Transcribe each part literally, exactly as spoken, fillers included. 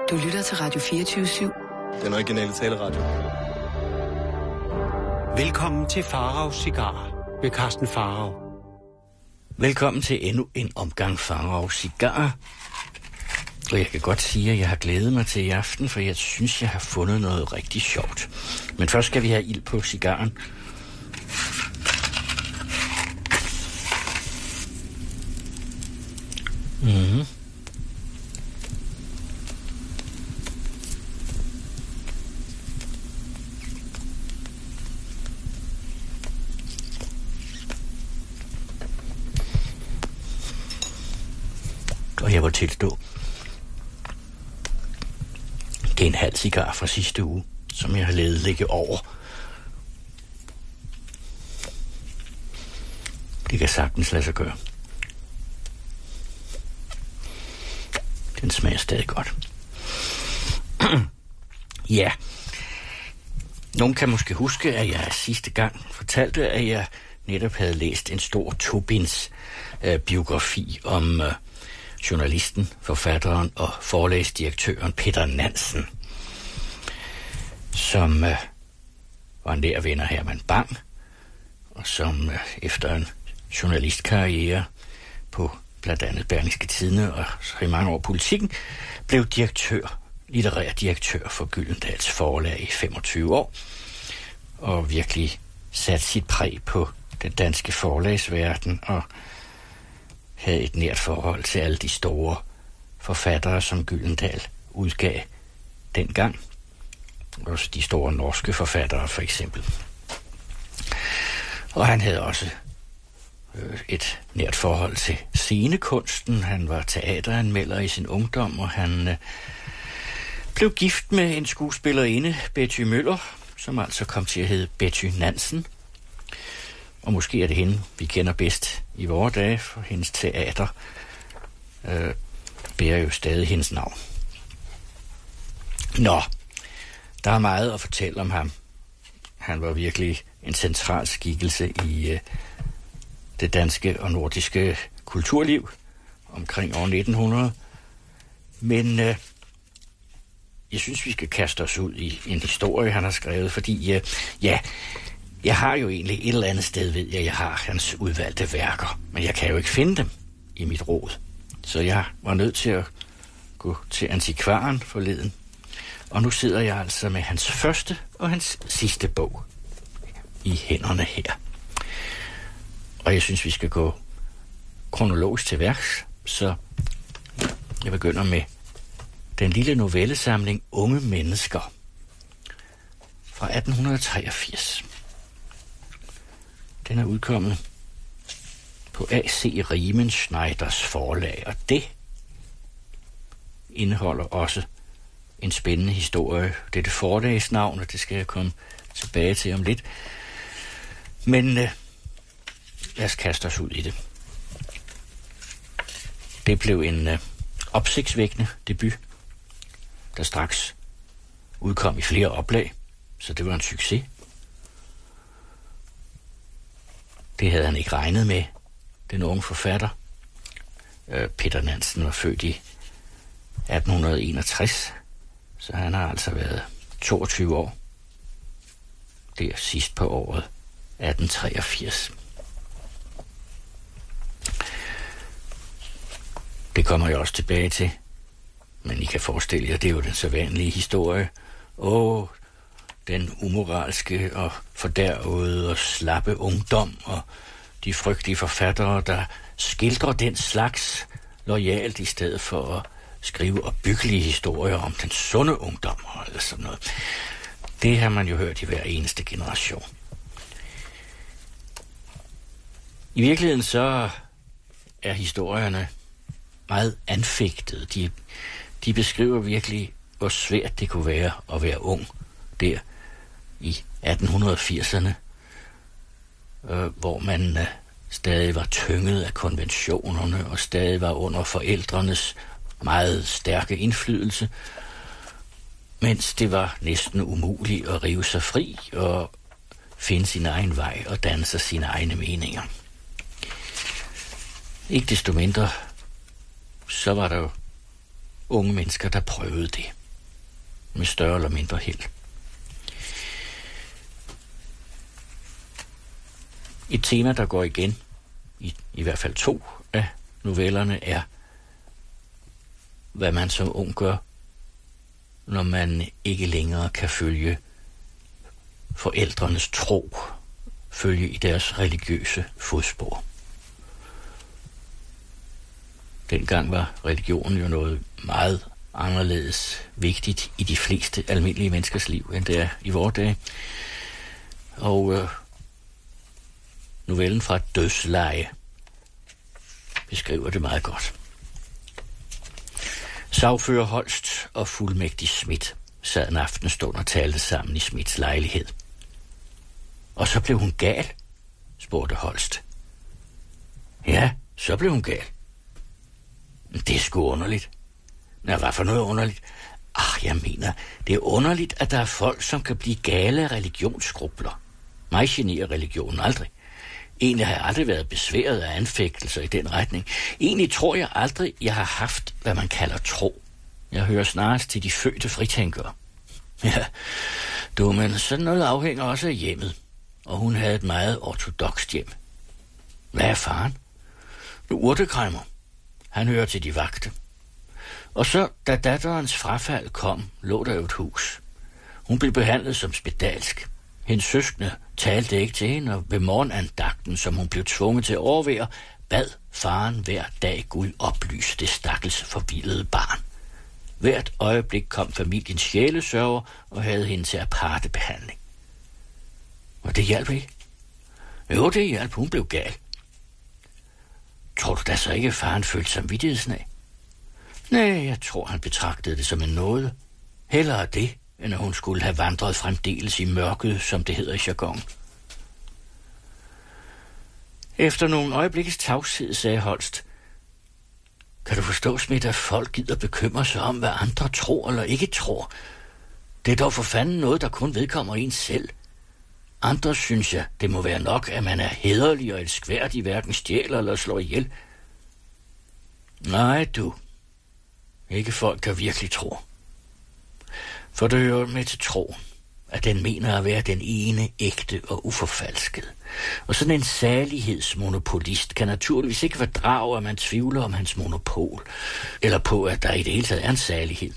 Du lytter til Radio fireogtyve syv. Den originale taleradio. Velkommen til Faraos Cigarer ved Carsten Farao. Velkommen til endnu en omgang Faraos Cigarer. Og jeg kan godt sige, at jeg har glædet mig til i aften, for jeg synes, jeg har fundet noget rigtig sjovt. Men først skal vi have ild på cigaren. Mhm. Og jeg må tilstå, det er en halv cigar fra sidste uge, som jeg har ladet ligge over. Det kan sagtens lade sig gøre. Den smager stadig godt. Ja. Nogen kan måske huske, at jeg sidste gang fortalte, at jeg netop havde læst en stor tobinds øh, biografi om øh, journalisten, forfatteren og forlagsdirektøren Peter Nansen, som øh, var en nær ven af Herman Bang, og som øh, efter en journalistkarriere på blandt andet Berlingske Tidende og så i mange år Politikken, blev direktør, litterær direktør for Gyldendals Forlag i femogtyve år, og virkelig satte sit præg på den danske forlagsverden og havde et nært forhold til alle de store forfattere, som Gyldendal udgav dengang. Også de store norske forfattere, for eksempel. Og han havde også øh, et nært forhold til scenekunsten. Han var teateranmelder i sin ungdom, og han øh, blev gift med en skuespillerinde, Betty Møller, som altså kom til at hedde Betty Nansen. Og måske er det hende, vi kender bedst i vore dage, for hendes teater øh, bærer jo stadig hendes navn. Nå, der er meget at fortælle om ham. Han var virkelig en central skikkelse i øh, det danske og nordiske kulturliv omkring år nitten hundrede. Men øh, jeg synes, vi skal kaste os ud i en historie, han har skrevet, fordi øh, ja... Jeg har jo egentlig et eller andet sted, ved jeg, jeg har hans udvalgte værker, men jeg kan jo ikke finde dem i mit råd. Så jeg var nødt til at gå til antikvaren forleden. Og nu sidder jeg altså med hans første og hans sidste bog i hænderne her. Og jeg synes, vi skal gå kronologisk til værks, så jeg begynder med den lille novellesamling Unge Mennesker fra atten treogfirs. Den er udkommet på A C Riemenschneiders forlag, og det indeholder også en spændende historie. Det er det forlagsnavn, og det skal jeg komme tilbage til om lidt. Men øh, lad os kaste os ud i det. Det blev en øh, opsigtsvækkende debut, der straks udkom i flere oplag, så det var en succes. Det havde han ikke regnet med, den unge forfatter. Peter Nansen var født i atten enogtres, så han har altså været toogtyve år. Det er sidst på året atten treogfirs. Det kommer jeg også tilbage til, men I kan forestille jer, det er jo den sædvanlige historie. Åh, den umoralske og fordærvede og slappe ungdom og de frygtelige forfattere, der skildrer den slags loyalt i stedet for at skrive opbyggelige historier om den sunde ungdom eller sådan noget. Det har man jo hørt i hver eneste generation. I virkeligheden så er historierne meget anfægtede. De, de beskriver virkelig, hvor svært det kunne være at være ung der i atten firserne, øh, hvor man øh, stadig var tynget af konventionerne og stadig var under forældrenes meget stærke indflydelse, mens det var næsten umuligt at rive sig fri og finde sin egen vej og danne sig sine egne meninger. Ikke desto mindre, så var der jo unge mennesker, der prøvede det. med større eller mindre held. Et tema, der går igen, i, i hvert fald to af novellerne, er, hvad man som ung gør, når man ikke længere kan følge forældrenes tro, følge i deres religiøse fodspor. Dengang var religionen jo noget meget anderledes vigtigt i de fleste almindelige menneskers liv, end det er i vore dage. Og øh, novellen fra Dødsleje beskriver det meget godt. Sagfører Holst og fuldmægtig Schmidt sad en aftenstund og talte sammen i Schmidts lejlighed. Og så blev hun gal, spurgte Holst. Ja, så blev hun gal. Det er sgu underligt. Nå, hvad for noget underligt? Ah, jeg mener, det er underligt, at der er folk, som kan blive gale af religionsskrubler. Mig generer religionen aldrig. Egentlig har jeg aldrig været besværet af anfægtelser i den retning. Egentlig tror jeg aldrig, jeg har haft, hvad man kalder tro. Jeg hører snarest til de fødte fritænkere. Ja, du, men sådan noget afhænger også af hjemmet. Og hun havde et meget ortodokst hjem. Hvad er faren? Nu urtekræmmer. Han hører til de vagte. Og så, da datterens frafald kom, lå der jo et hus. Hun blev behandlet som spedalsk. Hendes søskende talte ikke til hende, og ved morgenandagten, som hun blev tvunget til at overvære, bad faren hver dag Gud oplyse det stakkels forvildede barn. Hvert øjeblik kom familiens sjælesørger og havde hende til aparte behandling. Og det hjalp ikke? Jo, det hjalp. Hun blev gal. Tror du da så ikke, at faren følte samvittighedsnag? Nej, jeg tror, han betragtede det som en nåde. Hellere det, end at hun skulle have vandret fremdeles i mørket, som det hedder i jargon. Efter nogle øjeblikkes tavshed sagde Holst, kan du forstå, Schmidt, at folk gider bekymre sig om, hvad andre tror eller ikke tror? Det er dog for fanden noget, der kun vedkommer en selv. Andre synes jeg, det må være nok, at man er hæderlig og elskværdig, hverken stjæler eller slår ihjel. Nej, du. Ikke folk, der virkelig tror. For det hører med til tro, at den mener at være den ene, ægte og uforfalskede. Og sådan en salighedsmonopolist kan naturligvis ikke fordrage, at man tvivler om hans monopol, eller på, at der i det hele taget er en salighed.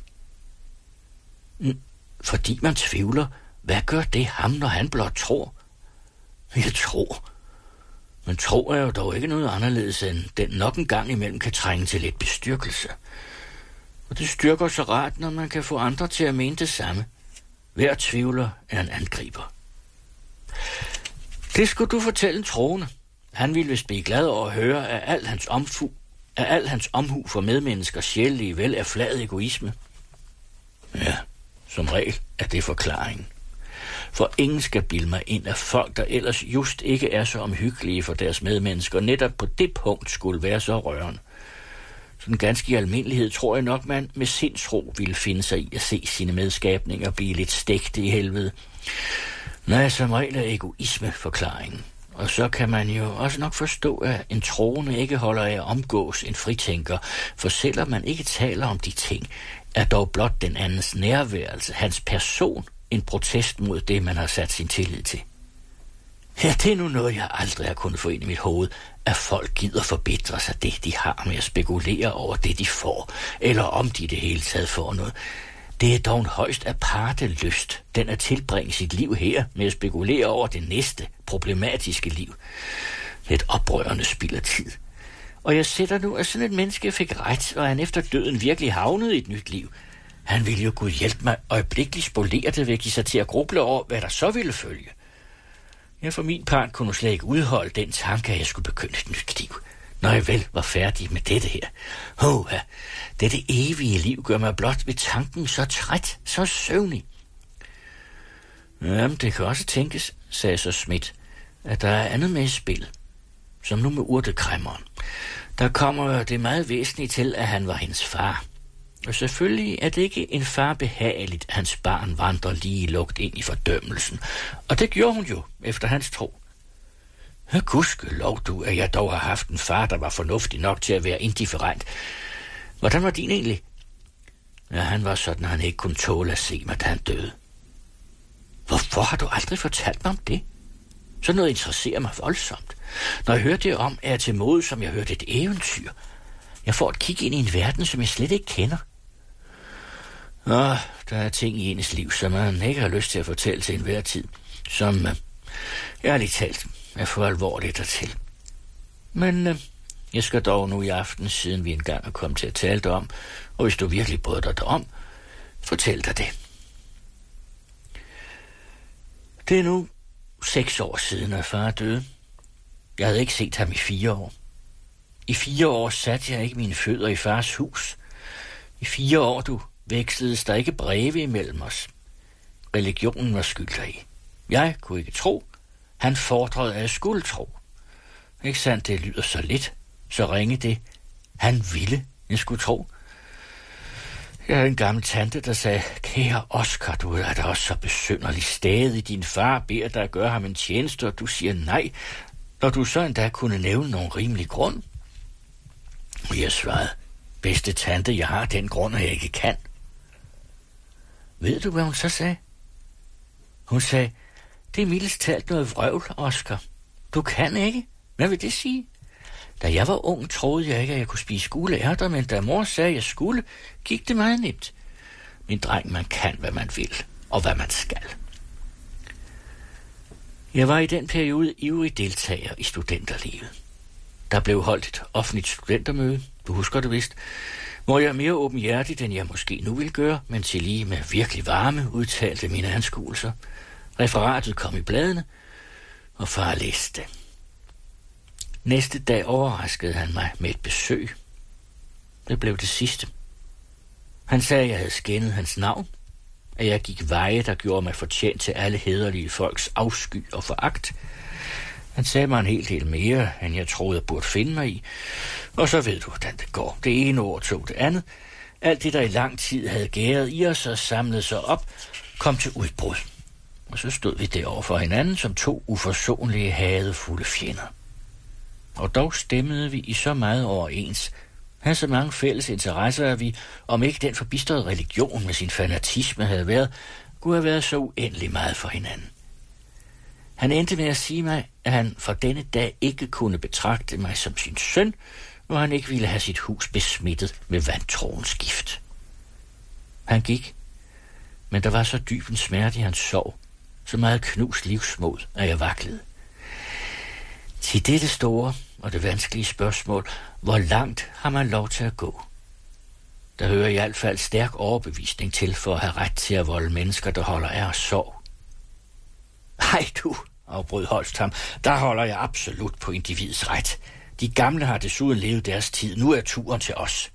Fordi man tvivler, hvad gør det ham, når han blot tror? Jeg tror. Men tro er jo dog ikke noget anderledes, end den nok en gang imellem kan trænge til lidt bestyrkelse. Og det styrker så rart, når man kan få andre til at mene det samme. Hver tvivler er en angriber. Det skulle du fortælle en troende. Han ville vist blive glad over at høre, at al hans omfu, at al hans omhu for medmenneskers sjælelige vel er flad egoisme. Ja, som regel er det forklaringen. For ingen skal bilde mig ind, at folk, der ellers just ikke er så omhyggelige for deres medmennesker, netop på det punkt skulle være så rørende. Sådan ganske i almindelighed tror jeg nok, man med sindsro ville finde sig i at se sine medskabninger blive lidt stegte i helvede. Nej, som regel er egoisme forklaringen. Og så kan man jo også nok forstå, at en troende ikke holder af at omgås en fritænker, for selvom man ikke taler om de ting, er dog blot den andens nærværelse, hans person, en protest mod det, man har sat sin tillid til. Ja, det er nu noget, jeg aldrig har kunnet få ind i mit hoved, at folk gider forbitre sig det, de har med at spekulere over det, de får, eller om de det hele taget får noget. Det er dog en højst aparte lyst, den at tilbringe sit liv her med at spekulere over det næste problematiske liv. Det er et oprørende spild af tid. Og jeg sætter nu, at sådan et menneske fik ret, og han efter døden virkelig havnede i et nyt liv. Han ville jo Gud hjælpe mig øjeblikkeligt spolere det ved at give sig til at gruble over, hvad der så ville følge. Jeg for min part kunne slet ikke udholde den tanke, at jeg skulle begynde et nyt liv, når jeg vel var færdig med dette her. Åh, ja, dette evige liv gør mig blot ved tanken så træt, så søvnig. Jamen, det kan også tænkes, sagde så Schmidt, at der er andet med i spil, som nu med urtekræmmeren. Der kommer det meget væsentligt til, at han var hendes far. Og selvfølgelig er det ikke en far behageligt, at hans barn vandrer lige lugt ind i fordømmelsen. Og det gjorde hun jo, efter hans tro. Gudskelov du, at jeg dog har haft en far, der var fornuftig nok til at være indifferent. Hvordan var din egentlig? Ja, han var sådan, at han ikke kunne tåle at se mig, da han døde. Hvorfor har du aldrig fortalt mig om det? Sådan noget interesserer mig voldsomt. Når jeg hører det om, er jeg til mode, som jeg hørte et eventyr. Jeg får et kig ind i en verden, som jeg slet ikke kender. Åh, der er ting i ens liv, som man ikke har lyst til at fortælle til enhver tid. Som, øh, ærligt talt, er for alvorligt dertil. Men øh, jeg skal dog nu i aften, siden vi engang er kommet til at tale det om, og hvis du virkelig bryder dig om, fortæl dig det. Det er nu seks år siden, at far døde. Jeg havde ikke set ham i fire år. I fire år satte jeg ikke mine fødder i fars hus. I fire år, du, veksledes der ikke breve imellem os. Religionen var skyld deri. Jeg kunne ikke tro. Han fordrede, at jeg skulle tro. Ikke sandt, det lyder så lidt, så ringe det. Han ville, jeg skulle tro. Jeg havde en gammel tante, der sagde, kære Oscar, du er da også så besynderlig stadig. Din far beder dig at gøre ham en tjeneste, og du siger nej, når du så endda kunne nævne nogen rimelig grund. Og jeg svarede, bedste tante, jeg har den grund, at jeg ikke kan. Ved du, hvad hun så sagde? Hun sagde, det er mildest talt noget vrøvl, Oscar. Du kan ikke. Hvad vil det sige? Da jeg var ung, troede jeg ikke, at jeg kunne spise gule ærter, men da mor sagde, at jeg skulle, gik det meget nemt. Min dreng, man kan, hvad man vil, og hvad man skal. Jeg var i den periode ivrig deltager i studenterlivet. Der blev holdt et offentligt studentermøde, du husker det vist, hvor jeg mere åbenhjertigt, end jeg måske nu ville gøre, men til lige med virkelig varme udtalte mine anskuelser. Referatet kom i bladene, og far læste det. Næste dag overraskede han mig med et besøg. Det blev det sidste. Han sagde, at jeg havde skændet hans navn, at jeg gik veje, der gjorde mig fortjent til alle hæderlige folks afsky og foragt. Han sagde mig en hel del mere, end jeg troede, jeg burde finde mig i. Og så ved du, hvordan det går. Det ene ord tog det andet. Alt det, der i lang tid havde gæret i os og samlet sig op, kom til udbrud. Og så stod vi derovre for hinanden som to uforsonlige, hadefulde fjender. Og dog stemmede vi i så meget overens, havde så mange fælles interesser, at vi, om ikke den forbistrede religion med sin fanatisme havde været, kunne have været så uendelig meget for hinanden. Han endte med at sige mig, at han for denne dag ikke kunne betragte mig som sin søn, og han ikke ville have sit hus besmittet med vantroens gift. Han gik, men der var så dyb en smerte i hans sorg, så meget knust livsmod, at jeg vaklede. Til dette store og det vanskelige spørgsmål, hvor langt har man lov til at gå? Der hører i hvert fald stærk overbevisning til for at have ret til at volde mennesker, der holder af os sorg. Hej du, afbrød Holst ham, der holder jeg absolut på individets ret. De gamle har desuden levet deres tid, nu er turen til os.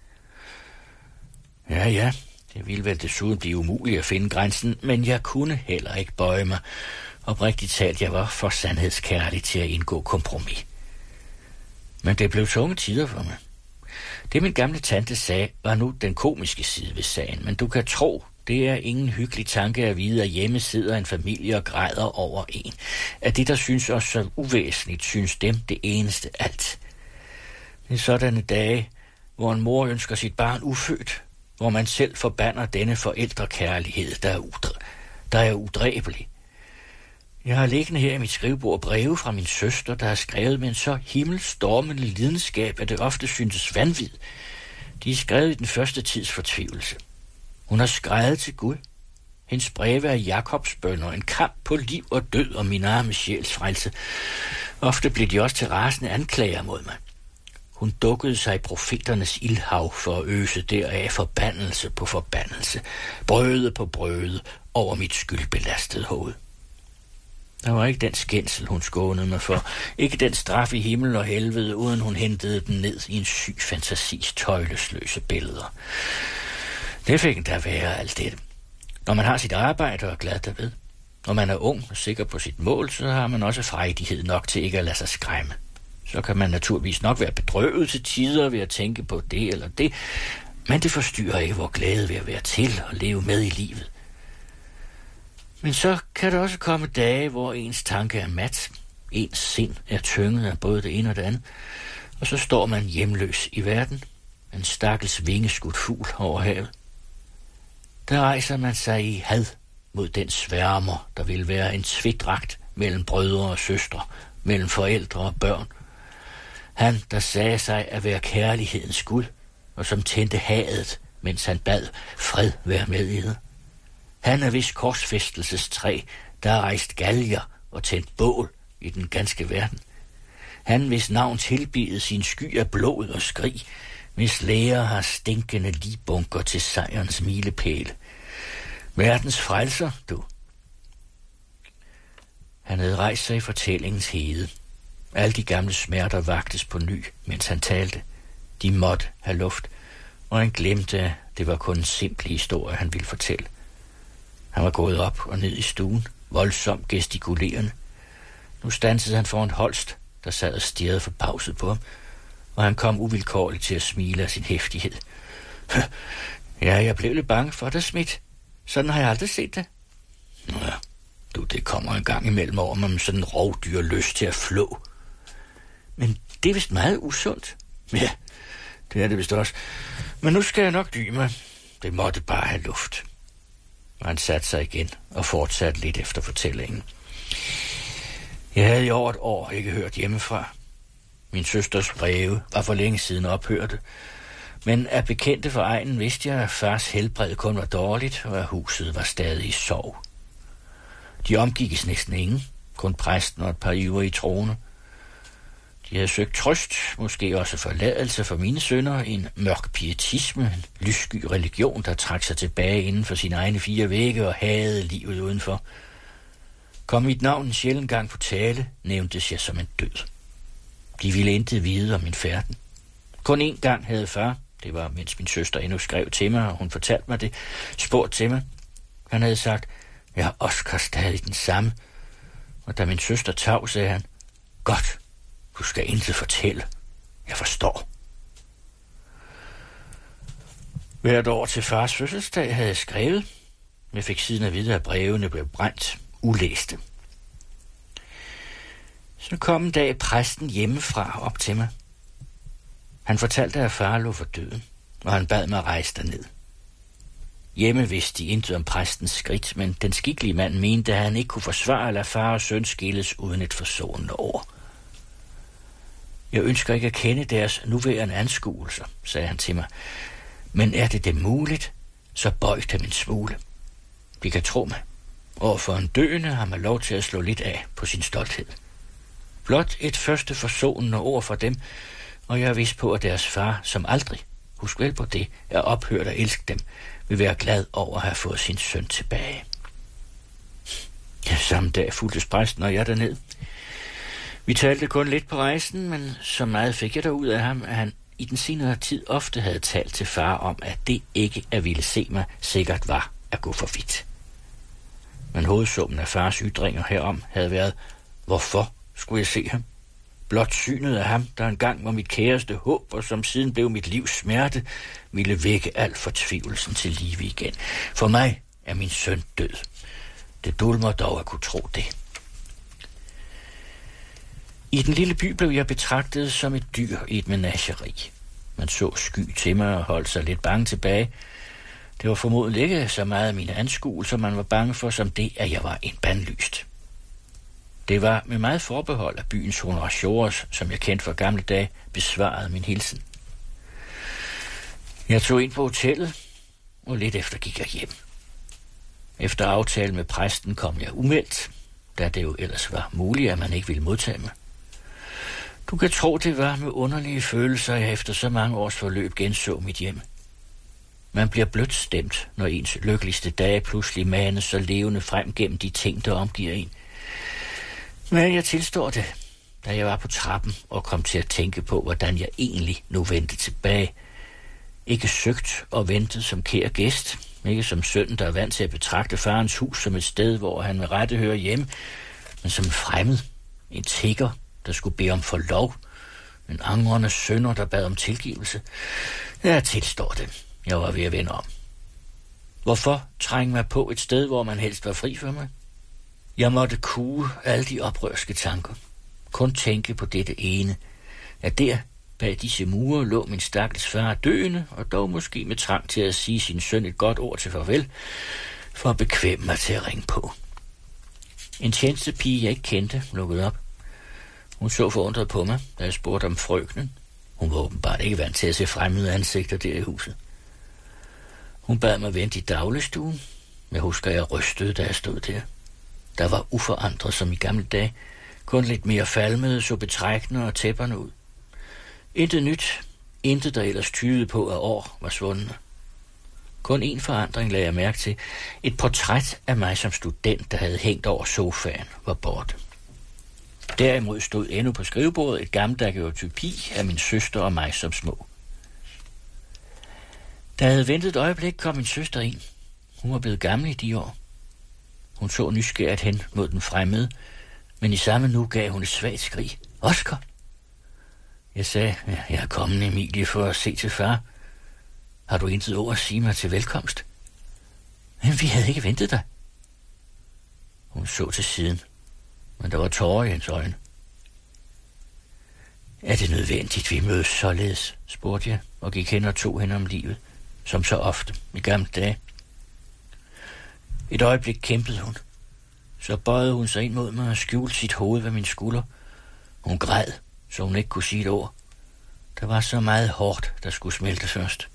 Ja, ja, det ville vel desuden blive umuligt at finde grænsen, men jeg kunne heller ikke bøje mig. Oprigtigt talt, jeg var for sandhedskærlig til at indgå kompromis. Men det blev tunge tider for mig. Det min gamle tante sagde, var nu den komiske side ved sagen, men du kan tro, det er ingen hyggelig tanke at vide, at hjemme sidder en familie og græder over en. At det, der synes os så uvæsentligt, synes dem det eneste alt. Det er sådanne dage, hvor en mor ønsker sit barn ufødt, hvor man selv forbander denne forældrekærlighed, der er, udre- der er udræbelig. Jeg har liggende her i mit skrivebord breve fra min søster, der har skrevet med en så himmelstormende lidenskab, at det ofte syntes vanvid. De er skrevet i den første tids fortvivlelse. Hun har skrevet til Gud. Hendes breve er Jakobs bønner, en kamp på liv og død om min arme sjæls frelse. Ofte blev de også til rasende anklager mod mig. Hun dukkede sig i profeternes ildhav for at øse deraf forbandelse på forbandelse, brøde på brøde over mit skyldbelastede hoved. Der var ikke den skændsel, hun skånede mig for. Ikke den straf i himmel og helvede, uden hun hentede den ned i en syg fantasis tøjlesløse billeder. Det fik endda være alt det. Når man har sit arbejde og er glad derved, når man er ung og sikker på sit mål, så har man også frejdighed nok til ikke at lade sig skræmme. Så kan man naturligvis nok være bedrøvet til tider ved at tænke på det eller det, men det forstyrrer ikke vor glæde ved at være til og leve med i livet. Men så kan der også komme dage, hvor ens tanke er mat, ens sind er tynget af både det ene og det andet, og så står man hjemløs i verden, en stakkels vingeskudt fugl over havet. der rejser man sig i had mod den sværmer, der vil være en tvedragt mellem brødre og søstre, mellem forældre og børn. Han, der sagde sig at være kærlighedens Gud, og som tændte hadet, mens han bad fred være med i det. Han er vist korsfæstelsestræ, der har rejst galger og tændt bål i den ganske verden. Han, hvis navn tilbidede sin sky af blod og skrig, hvis læger har stinkende ligbunker til sejrens milepæle. Verdens frelser, du. Han havde rejst sig i fortællingens hede. Alle de gamle smerter vagtes på ny, mens han talte. De måtte have luft, og han glemte, at det var kun en simpel historie, han ville fortælle. Han var gået op og ned i stuen, voldsomt gestikulerende. Nu standsede han foran Holst, der sad og stirrede forbavset på ham, og han kom uvilkårligt til at smile af sin heftighed. Ja, jeg blev lidt bange for dig, Schmidt. Sådan har jeg aldrig set det. Nå ja, du, det kommer en gang imellem over mig med sådan en rovdyr lyst til at flå. Men det er vist meget usundt. Ja, det er det vist også. Men nu skal jeg nok dy mig. Det måtte bare have luft. Og han satte sig igen og fortsatte lidt efter fortællingen. Jeg havde i over et år ikke hørt hjemmefra. Min søsters breve var for længe siden ophørte. Men af bekendte for egnen vidste jeg, at fars helbred kun var dårligt, og at huset var stadig i sorg. De omgikkes næsten ingen, kun præsten og et par ivrige troende. De havde søgt trøst, måske også forladelse for mine sønner, en mørk pietisme, en lyssky religion, der trak sig tilbage inden for sine egne fire vægge og hadede livet udenfor. Kom mit navn en sjælden gang på tale, nævntes jeg som en død. De ville intet vide om min færden. Kun én gang havde far, det var mens min søster endnu skrev til mig, og hun fortalte mig det, spurgt til mig. Han havde sagt, jeg er Oscar stadig den samme. Og da min søster tav, sagde han, godt, du skal intet fortælle. Jeg forstår. Hvert år til fars fødselsdag havde jeg skrevet. Jeg fik siden at vide, at brevene blev brændt ulæste. Så kom en dag præsten hjemmefra op til mig. Han fortalte, at far lå for døden, og han bad mig rejse derned. Hjemme vidste de intet om præstens skridt, men den skikkelige mand mente, at han ikke kunne forsvare at lade far og søn skilles uden et forsonende ord. Jeg ønsker ikke at kende deres nuværende anskuelser, sagde han til mig. Men er det det muligt, så bøj dem en smule. De kan tro mig. Og for en døende har man lov til at slå lidt af på sin stolthed. Blot et første forsonende ord fra dem, og jeg er vist på, at deres far, som aldrig, husk vel på det, er ophørt at elske dem, vil være glad over at have fået sin søn tilbage. Ja, samme dag fulgtes præsten og jeg derned. Vi talte kun lidt på rejsen, men så meget fik jeg der ud af ham, at han i den senere tid ofte havde talt til far om, at det ikke at ville se mig sikkert var at gå for vidt. Men hovedsummen af fars ytringer herom havde været, hvorfor skulle jeg se ham? Blot synet af ham, der engang var mit kæreste håb, og som siden blev mit livs smerte, ville vække al fortvivlelsen til live igen. For mig er min søn død. Det dulmer dog at kunne tro det. I den lille by blev jeg betragtet som et dyr i et menageri. Man så sky til mig og holdt sig lidt bange tilbage. Det var formodentlig ikke så meget af mine anskuelser, man var bange for, som det, at jeg var en bandlyst. Det var med meget forbehold af byens honoratiores, som jeg kendte fra gamle dage, besvarede min hilsen. Jeg tog ind på hotellet, og lidt efter gik jeg hjem. Efter aftale med præsten kom jeg umeldt, da det jo ellers var muligt, at man ikke ville modtage mig. Du kan tro, det var med underlige følelser, jeg efter så mange års forløb genså mit hjem. Man bliver blødt stemt, når ens lykkeligste dage pludselig manes så levende frem gennem de ting, der omgiver en. Men jeg tilstår det, da jeg var på trappen og kom til at tænke på, hvordan jeg egentlig nu vendte tilbage. Ikke søgt og ventet som kær gæst, ikke som søn, der er vant til at betragte farens hus som et sted, hvor han med rette hører hjemme, men som fremmed, en tigger, der skulle bede om forlov, en angrende sønder, der bad om tilgivelse. Jeg tilstår det. Jeg var ved at vende om. Hvorfor trænge mig på et sted, hvor man helst var fri for mig? Jeg måtte kue alle de oprørske tanker. Kun tænke på dette ene, at der Bag disse mure lå min stakkels far døende, og dog måske med trang til at sige sin søn et godt ord til farvel, for at bekvæmme mig til at ringe på. En tjenestepige, jeg ikke kendte, lukkede op. Hun så forundret på mig, da jeg spurgte om frøkenen. Hun var åbenbart ikke vant til at se fremmede ansigter der i huset. Hun bad mig vente i dagligstuen. Jeg husker, jeg rystede, da jeg stod der. Der var uforandret som i gamle dage. Kun lidt mere falmede, så betrækkende og tæpperne ud. Intet nyt, intet der ellers tydede på, at år var svundne. Kun en forandring lagde jeg mærke til. Et portræt af mig som student, der havde hængt over sofaen, var borte. Derimod stod endnu på skrivebordet et gammelt daguerreotypi af min søster og mig som små. Da jeg havde ventet et øjeblik, kom min søster ind. Hun var blevet gammel i de år. Hun så nysgerrigt hen mod den fremmede, men i samme nu gav hun et svagt skrig. Oscar! Jeg sagde, ja, jeg er kommet, Emilie, for at se til far. Har du intet ord at sige mig til velkomst? Men vi havde ikke ventet dig. Hun så til siden, men der var tårer i hendes øjne. Er det nødvendigt, vi mødes således, spurgte jeg, og gik hen og tog hende om livet, som så ofte i gamle dage. Et øjeblik kæmpede hun. Så bøjede hun sig ind mod mig og skjulte sit hoved ved min skulder. Hun græd, så hun ikke kunne sige et ord. Der var så meget hårdt, der skulle smelte først.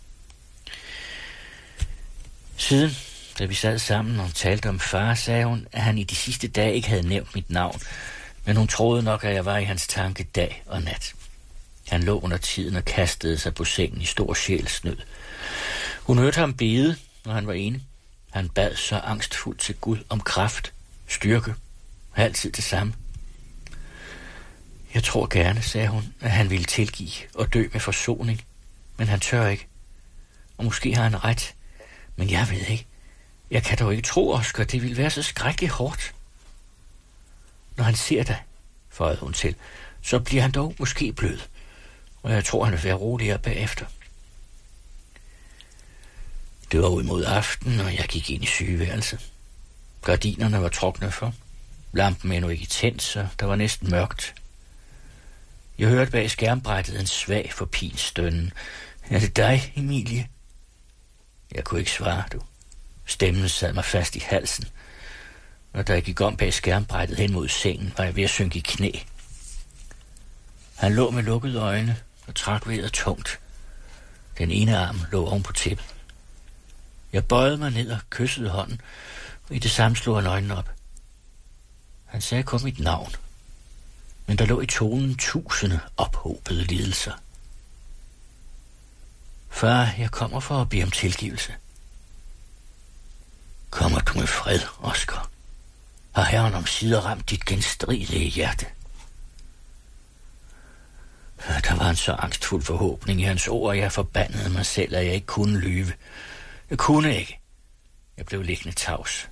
Siden, da vi sad sammen og talte om far, sagde hun, at han i de sidste dage ikke havde nævnt mit navn, men hun troede nok, at jeg var i hans tanke dag og nat. Han lå under tiden og kastede sig på sengen i stor sjælsnød. Hun hørte ham bede, når han var enig. Han bad så angstfuldt til Gud om kraft, styrke, altid det samme. Jeg tror gerne, sagde hun, at han ville tilgive og dø med forsoning, men han tør ikke. Og måske har han ret, men jeg ved ikke. Jeg kan dog ikke tro, Oscar, det ville være så skrækkeligt hårdt. Når han ser dig, føjede hun til, så bliver han dog måske blød, og jeg tror, han vil være roligere bagefter. Det var ud mod aften, og jeg gik ind i sygeværelset. Gardinerne var trukne for. Lampen endnu ikke tændt, så der var næsten mørkt. Jeg hørte bag skærmbrættet en svag forpinstønnen. Er det dig, Emilie? Jeg kunne ikke svare, du. Stemmen sad mig fast i halsen. Og da jeg gik om bag skærmbrættet hen mod sengen, var jeg ved at synke i knæ. Han lå med lukkede øjne og trak vejret tungt. Den ene arm lå oven på tæppet. Jeg bøjede mig ned og kyssede hånden, og i det samme slog han øjnene op. Han sagde kun mit navn, men der lå i tonen tusinde ophobede lidelser. Far, jeg kommer for at bede om tilgivelse. Kommer du med fred, Oscar? Har Herren omsider ramt dit genstridige hjerte? Der var en så angstfuld forhåbning i hans ord, og jeg forbandede mig selv, at jeg ikke kunne lyve. Jeg kunne ikke. Jeg blev liggende tavs.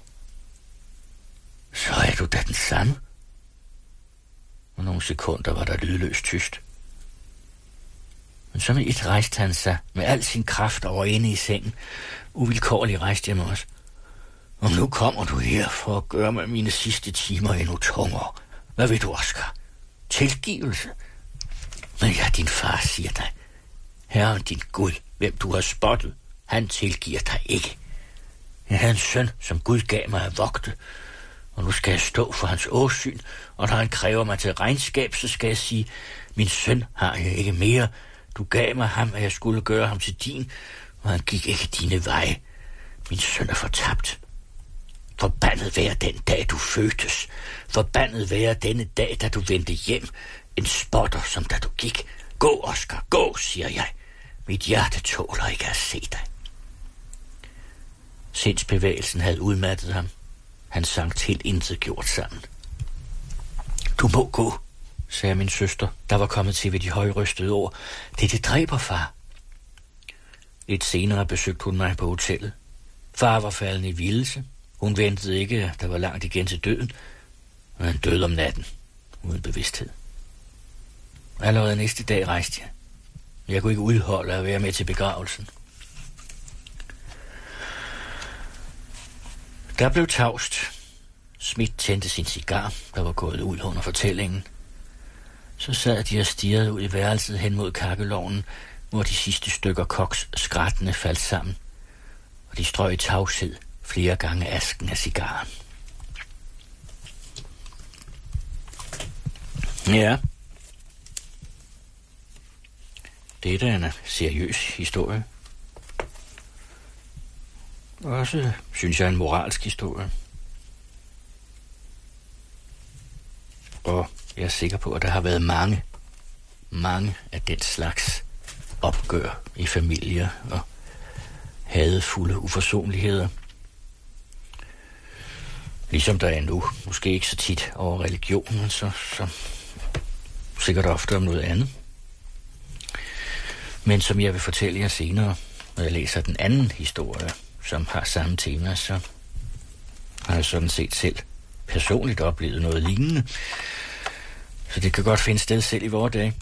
Så er du da den samme? Og nogle sekunder var der lydløst tyst. Men så med et rejste han sig med al sin kraft over inde i sengen. Uvilkårligt rejste jeg mig også. Og nu kommer du her for at gøre mig mine sidste timer endnu tungere. Hvad vil du, Oscar? Tilgivelse? Men ja, din far siger dig. Herren din Gud, hvem du har spottet, han tilgiver dig ikke. Jeg havde en søn, som Gud gav mig at vogte, og nu skal jeg stå for hans åsyn, og når han kræver mig til regnskab, så skal jeg sige, min søn har jeg ikke mere. Du gav mig ham, at jeg skulle gøre ham til din, og han gik ikke dine veje. Min søn er fortabt. Forbandet være den dag, du fødtes. Forbandet være denne dag, da du vendte hjem. En spotter, som da du gik. Gå, Oscar, gå, siger jeg. Mit hjerte tåler ikke at se dig. Sindsbevægelsen havde udmattet ham. Han sank til intet gjort sammen. Du må gå, sagde min søster, der var kommet til ved de højrystede ord. Det, det dræber, far. Lidt senere besøgte hun mig på hotellet. Far var faldet i vildelse. Hun ventede ikke, der var langt igen til døden, men han døde om natten, uden bevidsthed. Allerede næste dag rejste jeg. Jeg kunne ikke udholde at være med til begravelsen. Der blev tavst. Schmidt tændte sin cigar, der var gået ud under fortællingen. så sad de og stirrede ud i værelset hen mod kakkelovnen, hvor de sidste stykker koks skrættende faldt sammen, og de strøg i tavshed flere gange asken af cigaren. Ja, det er da en seriøs historie. Også, synes jeg, en moralsk historie. Og jeg er sikker på, at der har været mange, mange af den slags opgør i familier og hadefulde uforsonligheder. Ligesom der er nu, måske ikke så tit over religionen, så, så sikkert ofte om noget andet. Men som jeg vil fortælle jer senere, når jeg læser den anden historie, som har samme tema, så har jeg sådan set selv personligt oplevet noget lignende. Så det kan godt finde sted selv i vores dage.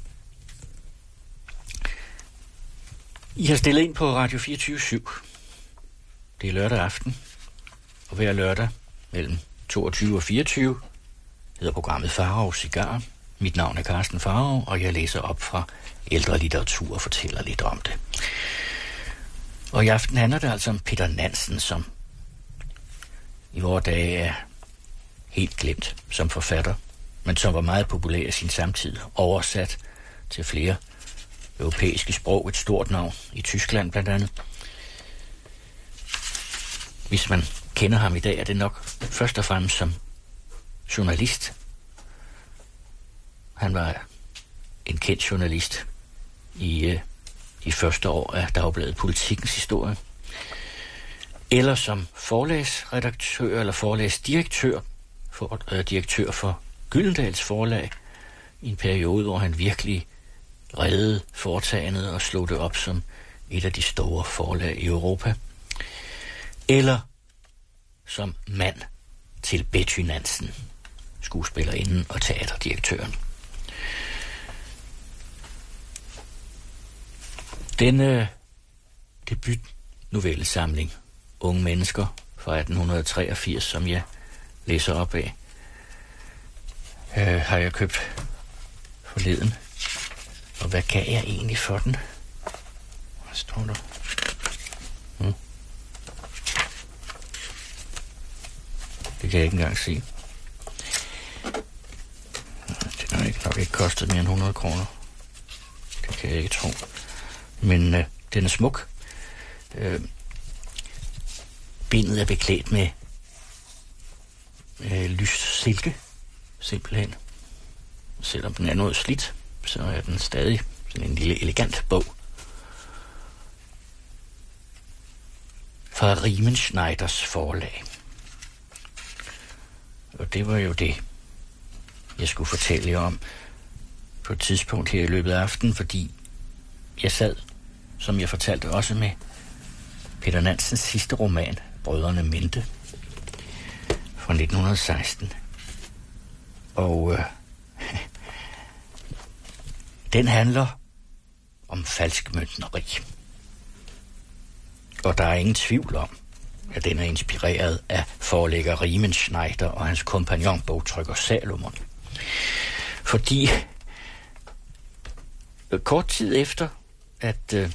I har stillet ind på Radio fireogtyve syv. Det er lørdag aften, og hver lørdag mellem toogtyve og fireogtyve hedder programmet Farao Cigar. Mit navn er Carsten Farao, og jeg læser op fra ældre litteratur og fortæller lidt om det. Og i aften handler det altså om Peter Nansen, som i vore dage er helt glemt som forfatter, men som var meget populær i sin samtid, oversat til flere europæiske sprog, et stort navn i Tyskland blandt andet. Hvis man kender ham i dag, er det nok først og fremmest som journalist. Han var en kendt journalist i øh, de første år af dagbladet Politikens historie. Eller som forlagsredaktør eller forlagsdirektør for, øh, direktør for Gyldendals forlag i en periode, hvor han virkelig reddede foretagendet og slog det op som et af de store forlag i Europa. Eller som mand til Betty Nansen, skuespillerinden og teaterdirektøren. Denne debutnovellesamling, Unge Mennesker fra atten treogfirs, som jeg læser op af, øh, har jeg købt forleden. Og hvad gav jeg egentlig for den? Hvad står der? Hmm. Det kan jeg ikke engang se. Den har ikke nok ikke kostet mere end hundrede kroner. Det kan jeg ikke tro. Men øh, den er smuk. Øh, bindet er beklædt med øh, lys silke, simpelthen. Selvom den er noget slidt, så er den stadig sådan en lille elegant bog. Fra Riemenschneiders forlag. Og det var jo det, jeg skulle fortælle jer om på et tidspunkt her i løbet af aftenen, fordi jeg sad, som jeg fortalte også, med Peter Nansens sidste roman, Brødrene Mente, fra nitten seksten. Og øh, den handler om falskmøntneri. Og der er ingen tvivl om, at den er inspireret af forlægger Riemenschneider og hans kompagnon bogtrykker Salomon. Fordi øh, kort tid efter, at øh,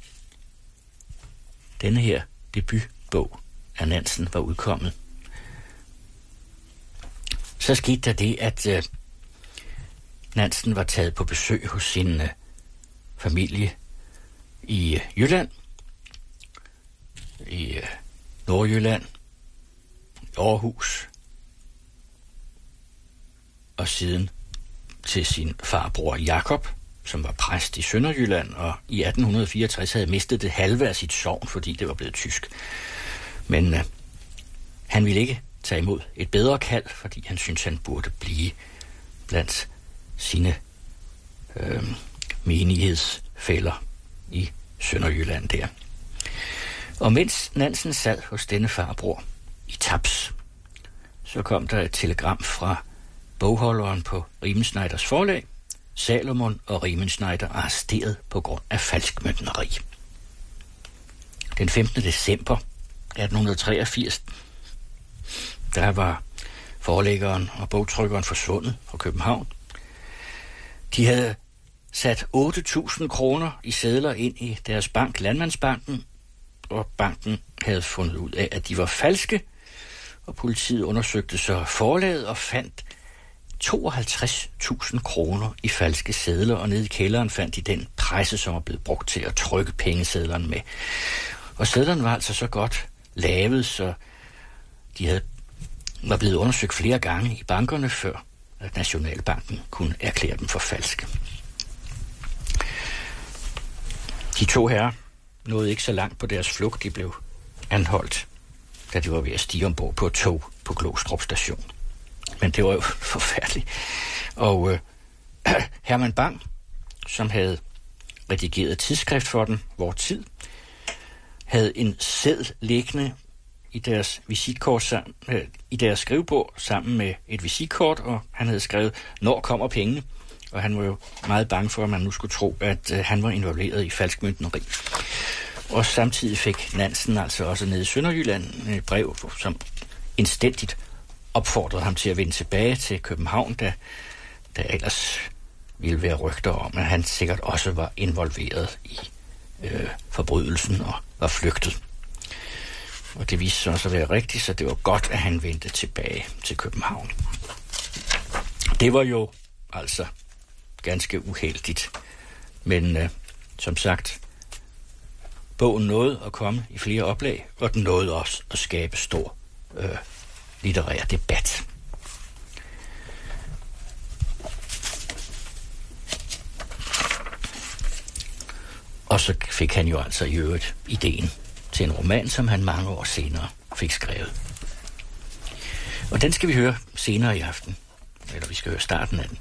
denne her debutbog af Nansen var udkommet, så skete der det, at øh, Nansen var taget på besøg hos sin øh, familie i øh, Jylland, i øh, Nordjylland, Aarhus, og siden til sin farbror Jakob, som var præst i Sønderjylland, og i atten fireogtres havde mistet det halve af sit sogn, fordi det var blevet tysk. Men øh, han ville ikke tage imod et bedre kald, fordi han syntes, han burde blive blandt sine øh, menighedsfæller i Sønderjylland der. Og mens Nansen sad hos denne farbror i Taps, så kom der et telegram fra bogholderen på Riemenschneiders forlag. Salomon og Riemenschneider arresteret på grund af falskmøntneri. Den femtende december atten treogfirs, der var forlæggeren og bogtrykkeren forsvundet fra København. De havde sat otte tusind kroner i sedler ind i deres bank, Landmandsbanken, og banken havde fundet ud af, at de var falske, og politiet undersøgte så forlaget og fandt tooghalvtreds tusind kroner i falske sedler, og nede i kælderen fandt de den presse, som var blevet brugt til at trykke pengesedlerne med. Og sedlerne var altså så godt lavet, så de havde, var blevet undersøgt flere gange i bankerne, før at Nationalbanken kunne erklære dem for falske. De to herrer nåede ikke så langt på deres flugt. De blev anholdt, da de var ved at stige ombord på et tog på Glostrup station. Men det var jo forfærdeligt. Og øh, Herman Bang, som havde redigeret tidsskrift for den, Vor Tid, havde en seddel liggende i deres visitkort sammen, øh, i deres skrivebord sammen med et visitkort, og han havde skrevet, når kommer pengene? Og han var jo meget bange for, at man nu skulle tro, at øh, han var involveret i falskmøntneri. Og samtidig fik Nansen altså også nede i Sønderjylland et brev, som indstændigt opfordrede ham til at vende tilbage til København, da der ellers ville være rygter om, at han sikkert også var involveret i øh, forbrydelsen og var flygtet. Og det viste sig også at være rigtigt, så det var godt, at han vendte tilbage til København. Det var jo altså ganske uheldigt. Men øh, som sagt, bogen nåede at komme i flere oplag, og den nåede også at skabe stor øh, litterær debat. Og så fik han jo altså i øvrigt ideen til en roman, som han mange år senere fik skrevet. Og den skal vi høre senere i aften. Eller vi skal høre starten af den.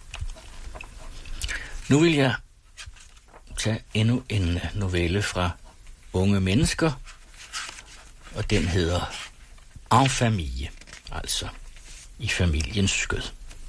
Nu vil jeg tage endnu en novelle fra Unge Mennesker, og den hedder En Famille, altså i familiens skød.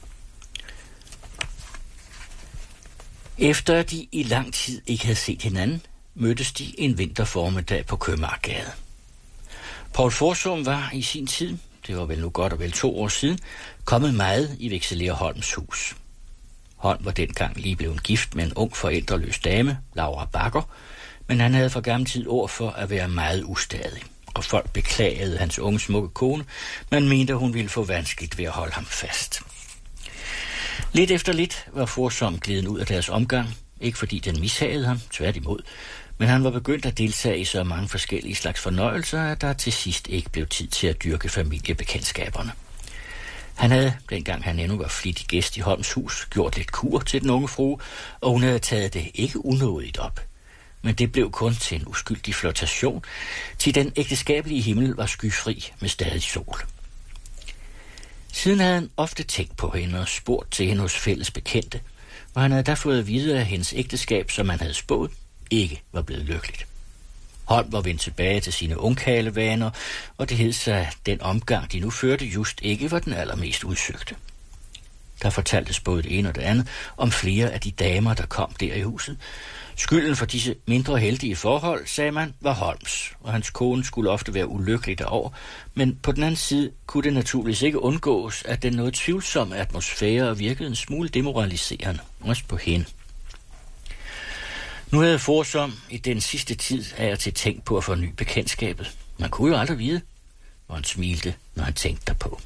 Efter at de i lang tid ikke havde set hinanden, mødtes de en vinterformiddag på Købmagergade. Poul Forsum var i sin tid, det var vel nu godt og vel to år siden, kommet meget i Vekselerer Holms hus. Holm var dengang lige blevet gift med en ung forældreløs dame, Laura Bakker, men han havde for gammel tid ord for at være meget ustadig, og folk beklagede hans unge smukke kone, men mente, hun ville få vanskeligt ved at holde ham fast. Lidt efter lidt var Forsum gliden ud af deres omgang, ikke fordi den mishagede ham, tværtimod, men han var begyndt at deltage i så mange forskellige slags fornøjelser, at der til sidst ikke blev tid til at dyrke familiebekendtskaberne. Han havde, dengang han endnu var flittig gæst i Holms hus, gjort lidt kur til den unge frue, og hun havde taget det ikke unådigt op. Men det blev kun til en uskyldig flirtation, til den ægteskabelige himmel var skyfri med stadig sol. Siden havde han ofte tænkt på hende og spurgt til hende hos fælles bekendte, og han havde da fået at vide, at hendes ægteskab, som han havde spået, ikke var blevet lykkeligt. Holm var vendt tilbage til sine ungkarlevaner, og det hed sig, at den omgang, de nu førte, just ikke var den allermest udsøgte. Der fortaltes både det ene og det andet om flere af de damer, der kom der i huset. Skylden for disse mindre heldige forhold, sagde man, var Holms, og hans kone skulle ofte være ulykkelig derover, men på den anden side kunne det naturligvis ikke undgås, at den noget tvivlsomme atmosfære virkede en smule demoraliserende, også på hende. Nu havde Forsum i den sidste tid af og til tænkt på at forny bekendtskabet. Man kunne jo aldrig vide, hvor han smilte, når han tænkte derpå.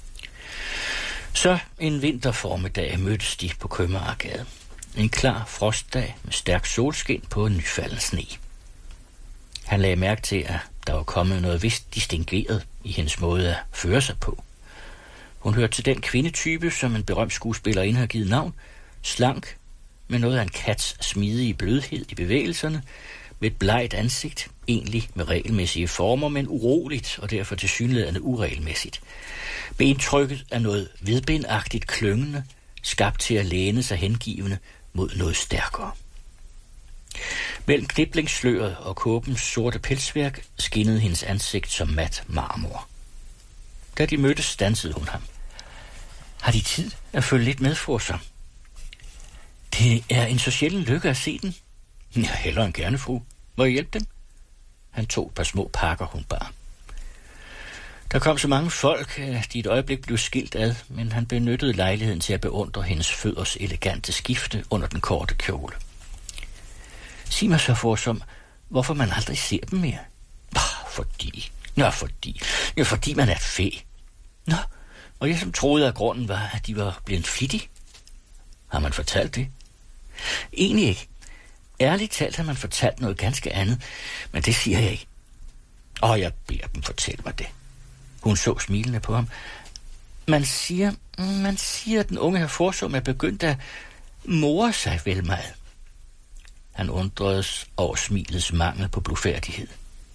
Så en vinterformiddag mødtes de på Købmagergade. En klar frostdag med stærk solskin på en nyfalden sne. Han lagde mærke til, at der var kommet noget vist distingueret i hendes måde at føre sig på. Hun hørte til den kvindetype, som en berømt skuespillerinde har givet navn, slank, med noget af en kats smidige blødhed i bevægelserne, med et blegt ansigt, egentlig med regelmæssige former, men uroligt og derfor tilsyneladende uregelmæssigt. Med indtrykket af noget vedbindagtigt klyngende, skabt til at læne sig hengivende mod noget stærkere. Mellem kniblingssløret og kåbens sorte pelsværk skinnede hendes ansigt som mat marmor. Da de mødtes, stansede hun ham. Har de tid at følge lidt med for sig? Det er en så sjælden lykke at se den. Ja, hellere end gerne, fru. Må jeg hjælpe dem? Han tog et par små pakker, hun bar. Der kom så mange folk, at de et øjeblik blev skilt ad, men han benyttede lejligheden til at beundre hendes fødders elegante skifte under den korte kjole. Sig mig så for som, hvorfor man aldrig ser dem mere. Bah, fordi. Nå, fordi. Ja, fordi man er et fæ. Nå, og jeg som troede, at grunden var, at de var blevet flittige. Har man fortalt det? Egentlig ikke. Ærligt talt har man fortalt noget ganske andet, men det siger jeg ikke. Og jeg beder dem fortælle mig det. Hun så smilende på ham. Man siger, man siger, at den unge herr Forsum er begyndt at more sig vel meget. Han undredes over smilets mangel på blufærdighed.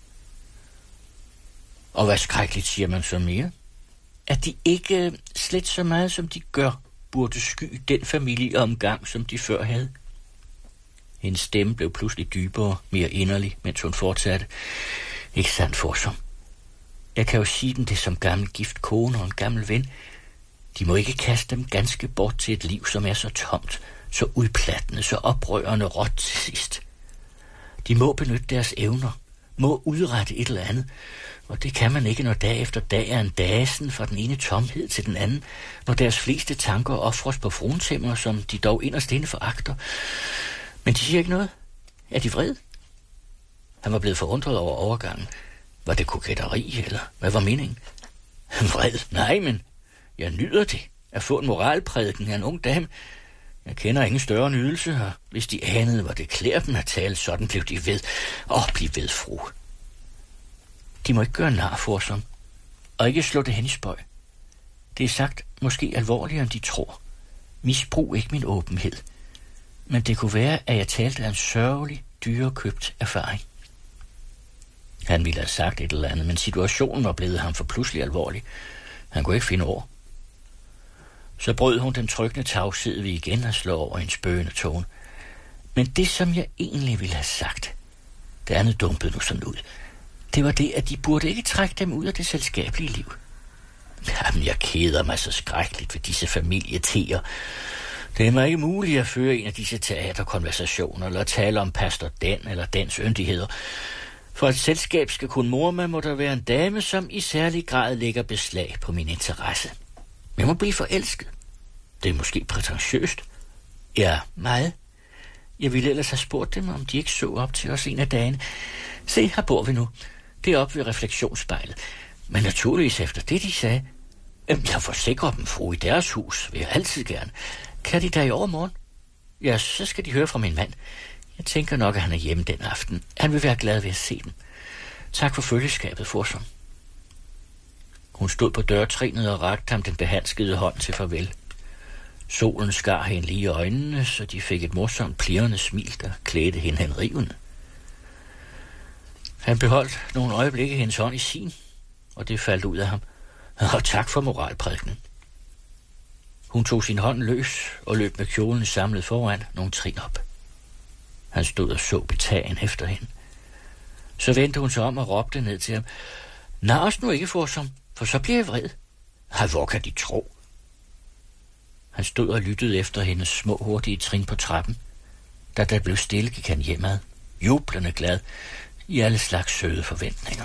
Og hvad skrækkeligt siger man så mere? At de ikke slet så meget, som de gør, burde sky den familieomgang, som de før havde. Hendes stemme blev pludselig dybere, mere inderlig, mens hun fortsatte. Ikke sandt, Forsum? Jeg kan jo sige dem det som gammel gift kone og en gammel ven. De må ikke kaste dem ganske bort til et liv, som er så tomt, så udplattende, så oprørende råt til sidst. De må benytte deres evner, må udrette et eller andet, og det kan man ikke, når dag efter dag er en dasen fra den ene tomhed til den anden, når deres fleste tanker ofres på fruentemmer, som de dog inderst inde foragter. Men de siger ikke noget. Er de vred? Han var blevet forundret over overgangen. Var det koketteri, eller hvad var meningen? Vred? Nej, men jeg nyder det. At få en moralprædiken af en ung dame. Jeg kender ingen større nydelse, og hvis de anede, hvor det klæder dem at tale, sådan blev de ved. Åh, bliv ved, fru. De må ikke gøre nar for som, og ikke slå det hen i spøj. Det er sagt måske alvorligere, end de tror. Misbrug ikke min åbenhed. Men det kunne være, at jeg talte af en sørgelig, dyrekøbt erfaring. Han ville have sagt et eller andet, men situationen var blevet ham for pludselig alvorlig. Han kunne ikke finde ord. Så brød hun den trykkende tavshed ved igen at slå over en spøgende tone. Men det, som jeg egentlig ville have sagt, det andet dumpede nu sådan ud, det var det, at de burde ikke trække dem ud af det selskabelige liv. Jamen, jeg keder mig så skrækkeligt ved disse familieteer. Det er mig ikke muligt at føre en af disse teaterkonversationer, eller tale om pastor den eller dens yndigheder. For et selskab skal kunne morme, må der være en dame, som i særlig grad lægger beslag på min interesse. Jeg må blive forelsket. Det er måske prætentiøst. Ja, meget. Jeg ville ellers have spurgt dem, om de ikke så op til os en af dagene. Se, her bor vi nu. Det er oppe ved refleksionsspejlet. Men naturligvis efter det, de sagde. Jeg forsikrer dem, fru, i deres hus, vil jeg altid gerne. Kan de der i overmorgen? Ja, så skal de høre fra min mand. Jeg tænker nok, at han er hjemme den aften. Han vil være glad ved at se dem. Tak for følgeskabet, Forsum. Hun stod på dørtrinet og rakte ham den behandskede hånd til farvel. Solen skar hende lige i øjnene, så de fik et morsomt plirrende smil, der klædte hende henrivende. Han beholdt nogle øjeblikke hendes hånd i sin, og det faldt ud af ham. Og tak for moralprædikenen. Hun tog sin hånd løs og løb med kjolen samlet foran nogle trin op. Han stod og så betagen efter hende. Så vendte hun sig om og råbte ned til ham. Nares nu ikke, Forsum, for så bliver jeg vred. Ej, hvor kan de tro? Han stod og lyttede efter hendes små hurtige trin på trappen. Da der blev stille, gik han hjemad, jublende glad, i alle slags søde forventninger.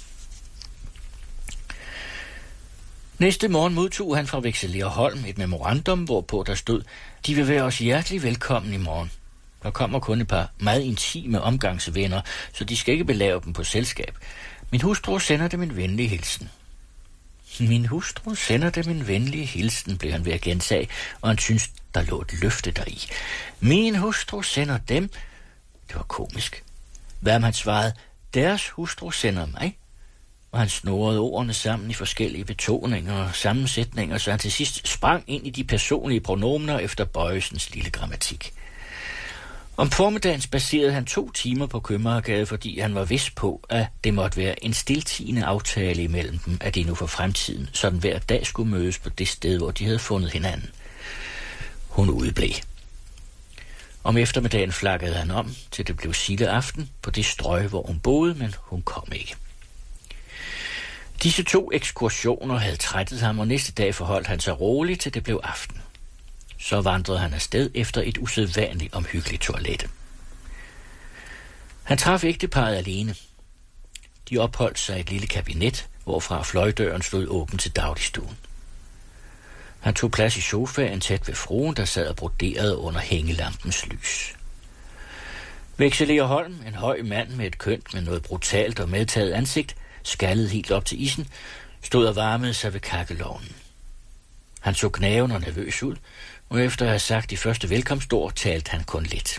Næste morgen modtog han fra Vekselerer Holm et memorandum, hvorpå der stod, de vil være os hjertelig velkommen i morgen. Der kommer kun et par meget intime omgangsvenner, så de skal ikke belave dem på selskab. Min hustru sender dem en venlig hilsen. Min hustru sender dem en venlig hilsen, blev han ved at gentage, og han syntes, der lå et løfte deri. Min hustru sender dem. Det var komisk. Hvad om han svarede, deres hustru sender mig? Og han snurrede ordene sammen i forskellige betoninger og sammensætninger, så han til sidst sprang ind i de personlige pronomener efter Bøjesens lille grammatik. Om formiddagen spacerede han to timer på Købmagergade, fordi han var vis på, at det måtte være en stiltiende aftale imellem dem, at de nu for fremtiden sådan hver dag skulle mødes på det sted, hvor de havde fundet hinanden. Hun udeblev. Om eftermiddagen flakkede han om, til det blev silde aften på det strøg, hvor hun boede, men hun kom ikke. Disse to ekskursioner havde trættet ham, og næste dag forholdt han sig roligt, til det blev aften. Så vandrede han afsted efter et usædvanligt omhyggeligt toilet. Han traf ægteparret alene. De opholdt sig i et lille kabinet, hvorfra fløjdøren stod åben til dagligstuen. Han tog plads i sofaen tæt ved fruen, der sad og broderede under hængelampens lys. Vekselerer Holm, en høj mand med et kønt med noget brutalt og medtaget ansigt, skaldet helt op til isen, stod og varmede sig ved kakkelovnen. Han så gnaven og nervøs ud, og efter at have sagt de første velkomstord, talte han kun lidt.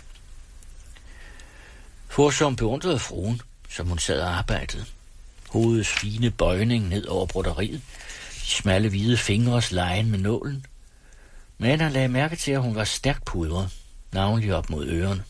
Forsom beundrede fruen, som hun sad og arbejdede. Hovedets fine bøjning ned over broderiet, de smalle hvide fingres lejen med nålen. Men han lagde mærke til, at hun var stærkt pudret, navnlig op mod ørerne.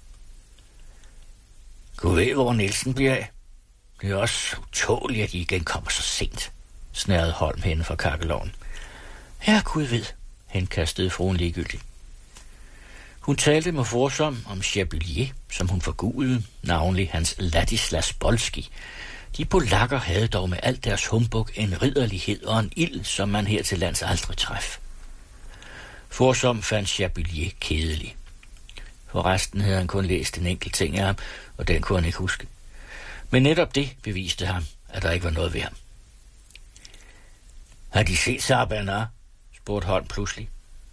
Gud ved, hvor Nielsen bliver af. Det er også utåligt, at I igen kommer så sent, snærede Holm hende fra kakkeloven. Ja, Gud ved, henkastede fruen ligegyldigt. Hun talte med Forsom om Chabelier, som hun forgudede, navnlig hans Ladislas Bolski. De polakker havde dog med alt deres humbug en ridderlighed og en ild, som man her til lands aldrig træf. Forsom fandt Chabelier kedelig. Forresten havde han kun læst en enkelt ting af ham, og den kunne han ikke huske. Men netop det beviste ham, at der ikke var noget ved ham. Har de set Sarah Bernard? Spurgte Holm pludselig.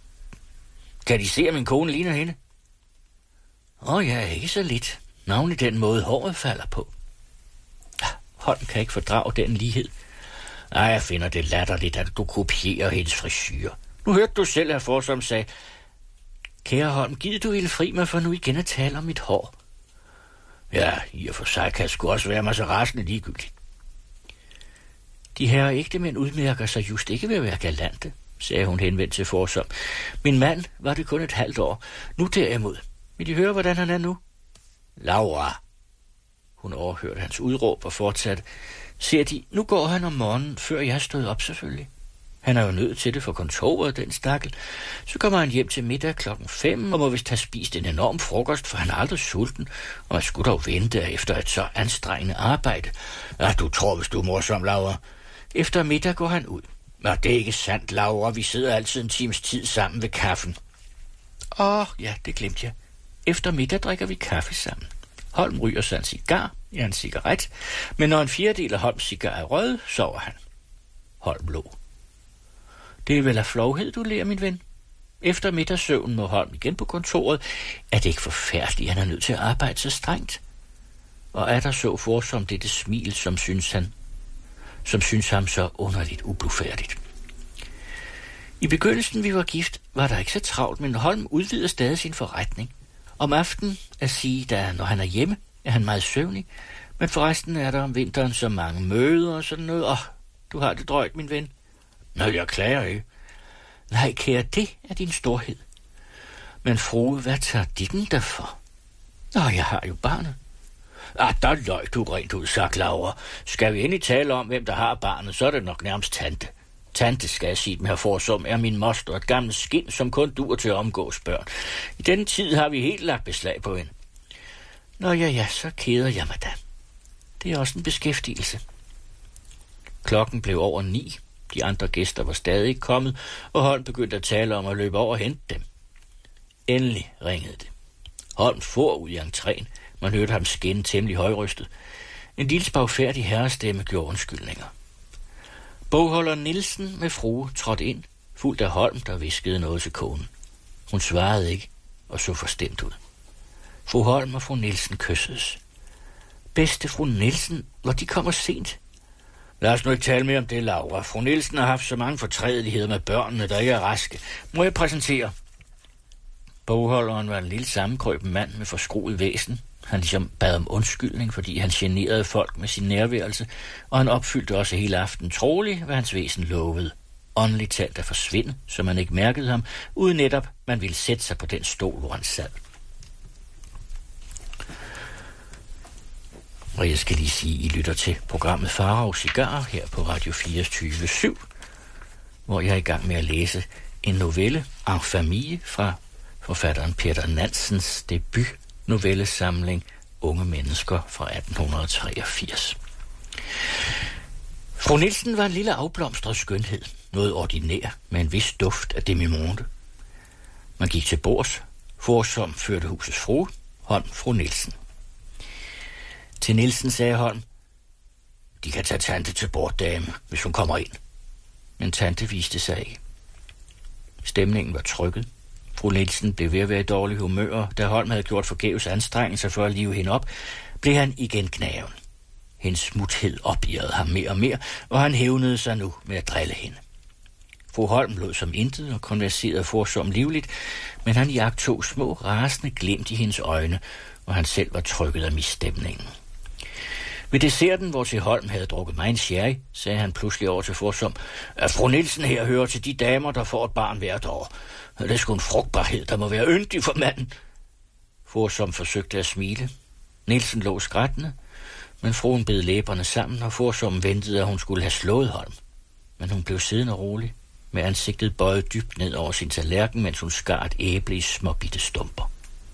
Kan de se, at min kone ligner hende? Åh oh, ja, ikke så lidt. Navnlig den måde, håret falder på. Holm kan ikke fordrage den lighed. Nej, jeg finder det latterligt, at du kopierer hendes frisyr. Nu hørte du selv, at Forsom sagde, kære Holm, gider du ville fri mig for nu igen at tale om mit hår? Ja, i og for sig kan det sgu også være mig så rasende ligegyldigt. De herre ægtemænd udmærker sig just ikke ved at være galante, sagde hun henvendt til Forsom. Min mand var det kun et halvt år. Nu derimod. Vil de høre, hvordan han er nu? Laura! Hun overhørte hans udråb og fortsatte. Ser de, nu går han om morgenen, før jeg stod op selvfølgelig. Han er jo nødt til det for kontoret, den stakkel. Så kommer han hjem til middag klokken fem og må vist have spist en enorm frokost, for han er aldrig sulten, og man skulle dog vente efter et så anstrengende arbejde. Ja, du tror, hvis du er morsom, Laura. Efter middag går han ud. Nå, det er ikke sandt, Laura. Vi sidder altid en times tid sammen ved kaffen. Åh, ja, det glemte jeg. Efter middag drikker vi kaffe sammen. Holm ryger sig en cigar, ja en cigaret, men når en fjerdedel af Holms cigar er rød, sover han. Holm lå. Det er vel af flovhed, du lærer, min ven. Efter middagssøvn må Holm igen på kontoret. Er det ikke forfærdeligt, at han er nødt til at arbejde så strengt? Og er der så Forsom dette smil, som synes han, som synes ham så underligt ublufærdigt. I begyndelsen, vi var gift, var der ikke så travlt, men Holm udvider stadig sin forretning. Om aftenen at sige, da når han er hjemme, er han meget søvnig, men forresten er der om vinteren så mange møder og sådan noget. Åh, du har det drøjt, min ven. Nå, jeg klager ikke. Nej, kære, det er din storhed. Men frue, hvad tager ditten derfor? Nå, jeg har jo barnet. Ah, der løg du rent ud, sagt Laura. Skal vi endelig tale om, hvem der har barnet, så er det nok nærmest tante. Tante, skal jeg sige, med her Forsom, er min moster, et gammelt skind, som kun duer til at omgås børn. I denne tid har vi helt lagt beslag på hende. Nå ja, ja, så keder jeg mig da. Det er også en beskæftigelse. Klokken blev over ni. De andre gæster var stadig ikke kommet, og Holm begyndte at tale om at løbe over og hente dem. Endelig ringede det. Holm for ud i entréen. Man hørte ham skænde temmelig højrystet. En lille spagfærdig herrestemme gjorde undskyldninger. Bogholder Nielsen med frue trådte ind, fuldt af Holm, der viskede noget til konen. Hun svarede ikke og så forstemt ud. Fru Holm og fru Nielsen kyssedes. Bedste fru Nielsen, hvor de kommer sent. Lad os nu ikke tale mere om det, Laura. Fru Nielsen har haft så mange fortrædeligheder med børnene, der ikke er raske. Må jeg præsentere? Bogholderen var en lille sammenkrøben mand med forskruet væsen. Han ligesom bad om undskyldning, fordi han generede folk med sin nærværelse, og han opfyldte også hele aften troligt, hvad hans væsen lovede. Åndeligt talt at forsvinde, så man ikke mærkede ham, uden netop man ville sætte sig på den stol, hvor han sad. Og jeg skal lige sige, I lytter til programmet Farao Cigar her på Radio fireogtyve syv, hvor jeg er i gang med at læse en novelle, En Famille, fra forfatteren Peter Nansens debut novellesamling Unge Mennesker fra atten treogfirs. Fru Nielsen var en lille afblomstret skønhed, noget ordinær med en vis duft af demimonde. Man gik til bords, Forsom førte husets frue, Holm fru Nielsen. Til Nielsen sagde Holm, De kan tage tante til borddame, hvis hun kommer ind. Men tante viste sig ikke. Stemningen var trykket. Fru Nielsen blev ved at være i dårlig humør. Da Holm havde gjort forgæves anstrengelser for at live hende op, blev han igen gnaven. Hendes smuthed opjagede ham mere og mere, og han hævnede sig nu med at drille hende. Fru Holm lod som intet og konverserede forsom livligt, men han jagtog små rasende glimt i hendes øjne, og han selv var trykket af misstemningen. Ved desserten, hvor til Holm havde drukket mig en sherry, sagde han pludselig over til forsom, at fru Nielsen her hører til de damer, der får et barn hvert år. Det er sgu en frugtbarhed, der må være yndig for manden. Forsom forsøgte at smile. Nielsen lå skrættende, men fruen bed læberne sammen, og forsom ventede, at hun skulle have slået Holm. Men hun blev siddende rolig, med ansigtet bøjet dybt ned over sin tallerken, mens hun skar et æble i små bitte stumper.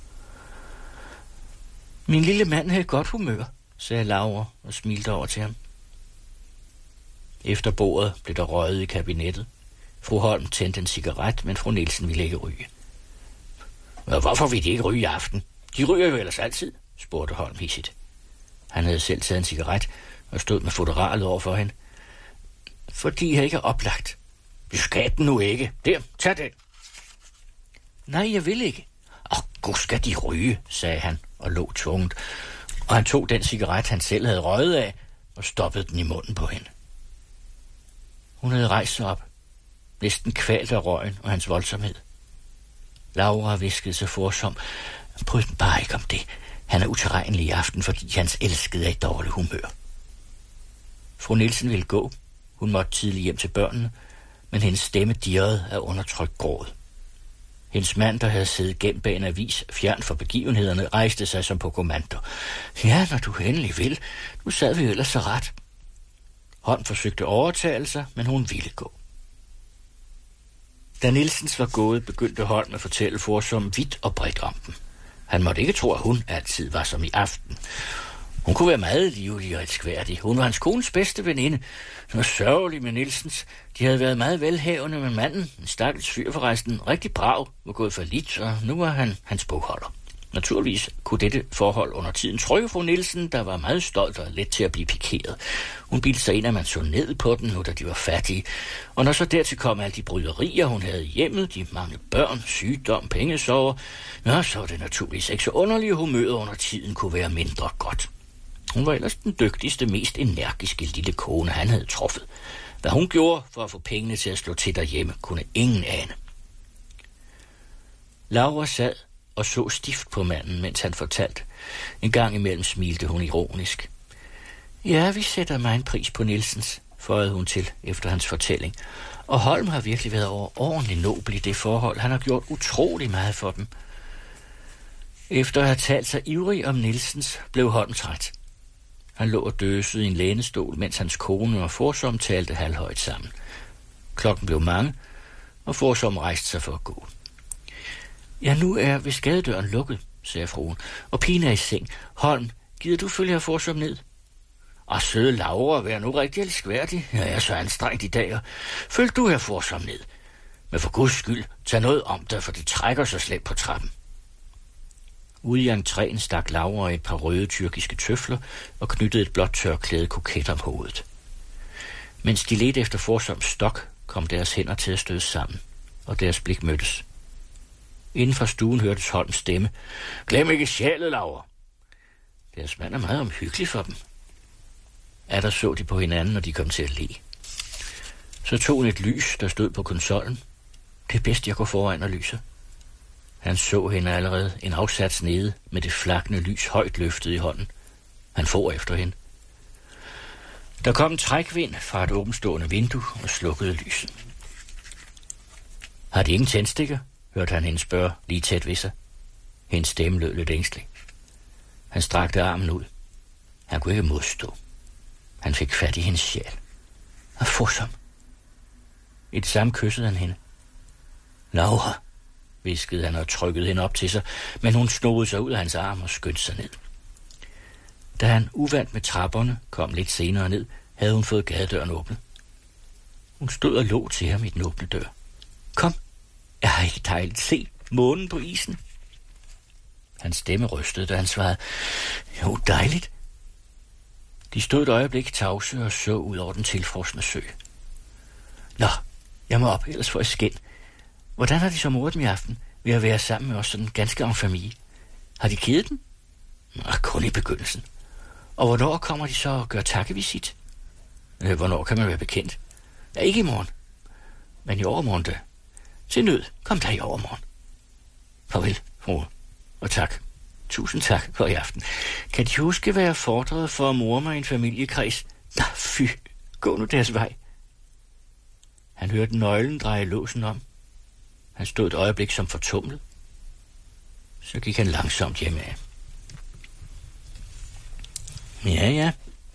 Min lille mand havde godt humør, sagde Laura og smilte over til ham. Efter bordet blev der røget i kabinettet. Fru Holm tændte en cigaret, men fru Nielsen ville ikke ryge. Hvorfor vil de ikke ryge i aften? De ryger jo ellers altid, spurgte Holm hissigt. Han havde selv taget en cigaret og stod med fotoralet over for hende. Fordi jeg ikke er oplagt. Du skal den nu ikke. Der, tag den. Nej, jeg vil ikke. Åh, gud skal de ryge, sagde han og lå tvunget. Og han tog den cigaret, han selv havde røget af, og stoppede den i munden på hende. Hun havde rejst sig op, næsten kvalt af røgen og hans voldsomhed. Laura viskede sig forsom, bryd den bare ikke om det. Han er utilregnelig i aften, fordi hans elskede er i dårlig humør. Fru Nielsen ville gå. Hun måtte tidligt hjem til børnene, men hendes stemme dirrede af undertrykt gråd. Hendes mand, der havde siddet gemt bag en avis, fjern for begivenhederne, rejste sig som på kommando. Ja, når du endelig vil. Nu sad vi jo ellers så ret. Holm forsøgte overtagelse, men hun ville gå. Da Nielsens var gået, begyndte Holm at fortælle forsom vidt og bredt om dem. Han måtte ikke tro, at hun altid var som i aften. Hun kunne være meget livlig og elskværdig. Hun var hans kones bedste veninde. Hun var sørgelig med Nielsens. De havde været meget velhavende med manden. En stakkels fyr forresten. Rigtig brav, var gået for lidt, og nu var han hans bogholder. Naturligvis kunne dette forhold under tiden trykke fru Nielsen, der var meget stolt og let til at blive pikeret. Hun bildte sig ind, at man så ned på den, nu da de var fattige. Og når så dertil kom alle de bryderier, hun havde i hjemmet, de mange børn, sygdom, pengesover, ja, så var det naturligvis ikke så underlige humøret under tiden kunne være mindre godt. Hun var ellers den dygtigste, mest energiske lille kone, han havde truffet. Hvad hun gjorde for at få pengene til at slå til derhjemme, kunne ingen ane. Laura sad og så stift på manden, mens han fortalte. En gang imellem smilte hun ironisk. Ja, vi sætter mig en pris på Nielsens, føjede hun til efter hans fortælling. Og Holm har virkelig været overordentligt nobel i det forhold. Han har gjort utrolig meget for dem. Efter at have talt sig ivrig om Nielsens, blev Holm træt. Han lå og døsede i en lænestol, mens hans kone og forsom talte halvhøjt sammen. Klokken blev mange, og forsom rejste sig for at gå. Ja, nu er ved skadedøren lukket, sagde fruen, og pigen er i seng. Holm, gider du følge her forsom ned? Og søde Laura, vær nu rigtig elskværdig. Jeg er så anstrengt i dag, og følg du her forsom ned. Men for guds skyld, tag noget om dig, for det trækker så slemt på trappen. Ude i entréen stak Laura et par røde tyrkiske tøfler og knyttede et blåt tørklæde koket om hovedet. Mens de ledte efter forsoms stok, kom deres hænder til at støde sammen, og deres blik mødtes. Inden fra stuen hørtes Holms stemme. Glem ikke sjælet, Laura. Deres mand er meget omhyggelig for dem. Atter så de på hinanden, når de kom til at le. Så tog hun et lys, der stod på konsollen. Det er bedst, jeg går foran og lyser. Han så hende allerede en afsats nede med det flakkende lys højt løftet i hånden. Han for efter hende. Der kom en trækvind fra et åbenstående vindue og slukkede lyset. Har de ingen tændstikker? Hørte han hende spørge lige tæt ved sig. Hendes stemme lød lidt ængstelig. Han strakte armen ud. Han kunne ikke modstå. Han fik fat i hendes sjæl. Og forsom. I det samme kyssede han hende. Laura, viskede han og trykkede hende op til sig, men hun snodede sig ud af hans arm og skyndte sig ned. Da han uvandt med trapperne kom lidt senere ned, havde hun fået gadedøren åbnet. Hun stod og lå til ham i den åbne dør. Kom, jeg har ikke dejligt se månen på isen. Hans stemme rystede, da han svarede, jo dejligt. De stod et øjeblik tavse og så ud over den tilfrosne sø. Nå, jeg må op, ellers får jeg skænd. Hvordan har de så moret dem i aften ved at være sammen med os sådan ganske en familie? Har de kedet den? Nå, kun i begyndelsen. Og hvornår kommer de så og gør takkevisit? Øh, hvornår kan man være bekendt? Ja, ikke i morgen, men i overmorgen da. Til nød, kom der i overmorgen. Farvel, frue, og tak. Tusind tak for i aften. Kan de huske, hvad jeg fordrede for at mor mig i en familiekreds? Nå, fy, gå nu deres vej. Han hørte nøglen dreje låsen om. Han stod et øjeblik som fortumlet. Så gik han langsomt hjemme af. Ja, ja.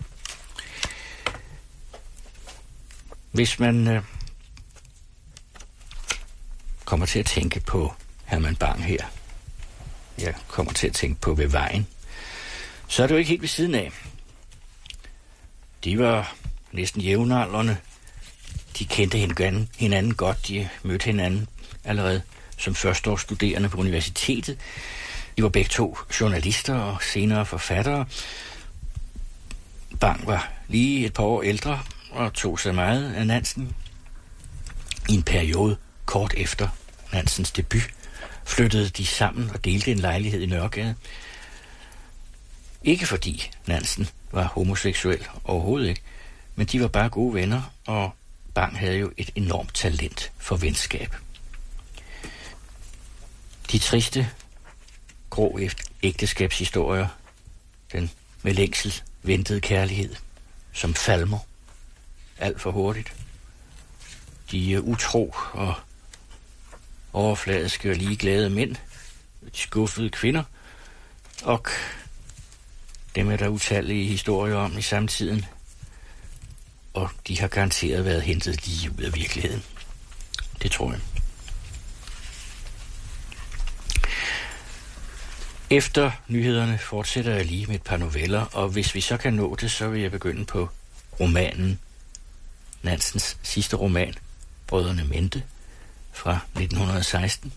Hvis man øh, kommer til at tænke på Herman Bang her, jeg kommer til at tænke på ved vejen, så er det jo ikke helt ved siden af. De var næsten jævnaldrende. De kendte hinanden, hinanden godt. De mødte hinanden allerede som førsteårsstuderende på universitetet. De var begge to journalister og senere forfattere. Bang var lige et par år ældre og tog sig meget af Nansen. I en periode kort efter Nansens debut flyttede de sammen og delte en lejlighed i Nørregade. Ikke fordi Nansen var homoseksuel, overhovedet ikke, men de var bare gode venner, og Bang havde jo et enormt talent for venskab. De triste, grå ægteskabshistorier, den med længsel ventede kærlighed, som falmer alt for hurtigt. De utro og overfladiske og ligeglade mænd, de skuffede kvinder, og dem er der utallige historier om i samtiden, og de har garanteret været hentet lige ud af virkeligheden. Det tror jeg. Efter nyhederne fortsætter jeg lige med et par noveller, og hvis vi så kan nå det, så vil jeg begynde på romanen, Nansens sidste roman, Brødrene Mente, fra nitten seksten.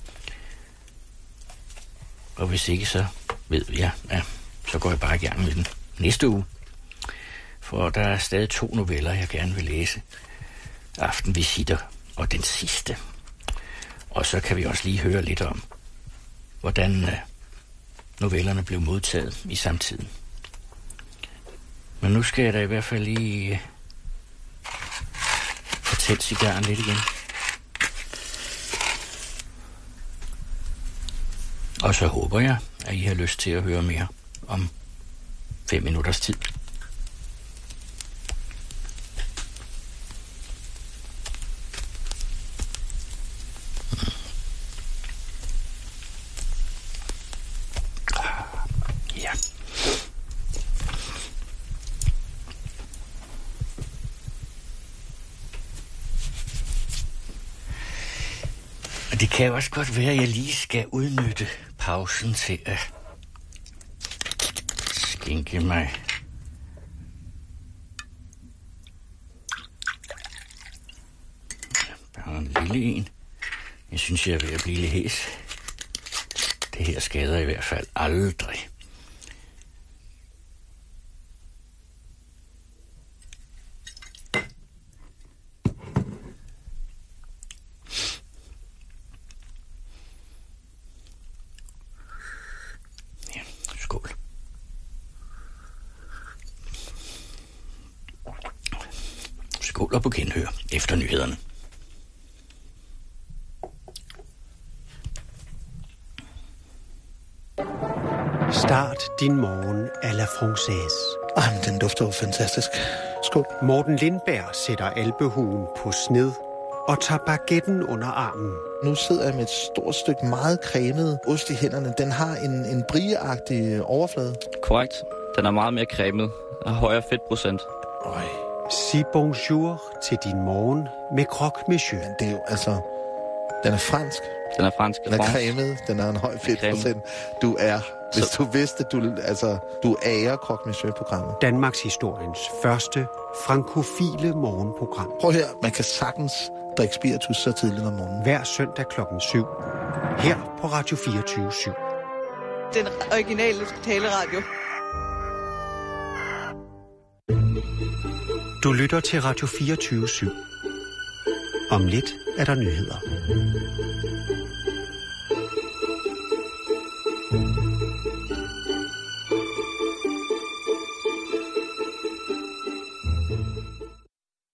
Og hvis ikke, så ved jeg, ja, så går jeg bare i gang med den næste uge. For der er stadig to noveller, jeg gerne vil læse. Aftenvisitter og den sidste. Og så kan vi også lige høre lidt om, hvordan uh, novellerne blev modtaget i samtiden. Men nu skal jeg da i hvert fald lige uh, fortælle cigaren lidt igen. Og så håber jeg, at I har lyst til at høre mere om fem minutters tid. Ja. Og det kan jo også godt være, at jeg lige skal udnytte pausen til at skænke mig bare en lille en. Jeg synes, jeg er ved at blive lidt hæs. Det her skader i hvert fald aldrig. Skål. Skål og på genhør efter nyhederne. Start din morgen à la française. Ej, den dufter jo fantastisk. Skål. Morten Lindberg sætter alpehuen på sned og tager baguetten under armen. Nu sidder jeg med et stort stykke meget cremet ost i hænderne. Den har en, en brieagtig overflade. Korrekt. Den er meget mere cremet og har højere fedtprocent. Øj. Sig bonjour til din morgen med croque monsieur. Men det er jo altså... Den er fransk. Den er fransk. Den er cremet. Den har en høj fedtprocent. Du er... Hvis Så... du vidste, du, altså, du ærer croque monsieur-programmet. Danmarks historiens første frankofile morgenprogram. Prøv her, man kan sagtens drikke spiritus så tidligt om morgenen. Hver søndag klokken syv. Her på Radio fireogtyve syv. Den originale taleradio. Du lytter til Radio fireogtyve syv. Om lidt er der nyheder.